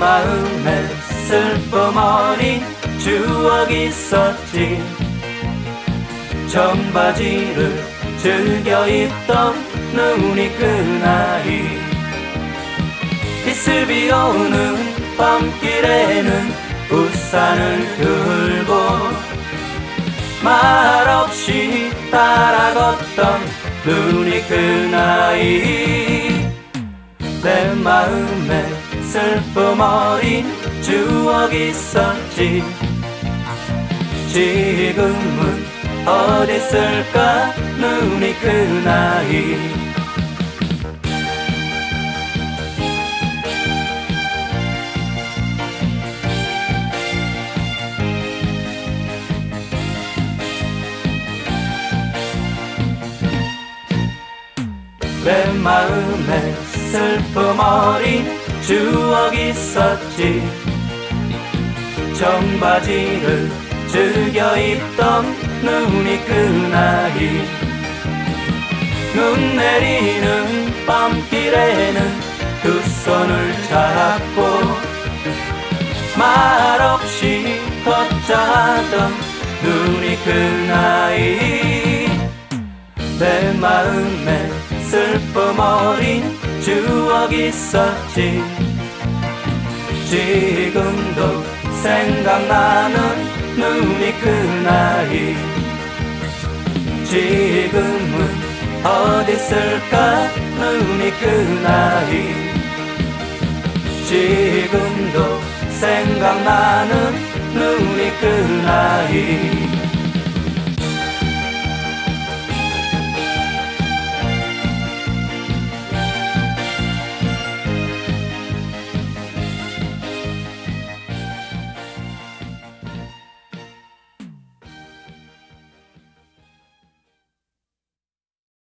마음에 슬픔 어린 추억이 있었지. 청바지를 즐겨 입던 눈이 그 나이. 이슬비 오는 밤길에는 우산을 들고 말없이 따라걷던 눈이 그 나이. 내 마음에 슬픔 어린 추억이 있었지. 지금은 어디 있을까 눈이 그 나이. 내 마음에 슬픔 어린 추억이 있었지. 청바지를 즐겨 입던 눈이 그 나이. 눈 내리는 밤길에는 두 손을 잡고 말없이 걷자 하던 눈이 그 나이. 내 마음에 슬픔 어린 추억이 있었지. 지금도 생각나는 눈이 그 나이. 지금은 어디 있을까 눈이 그 나이. 지금도 생각나는 눈이 그 나이.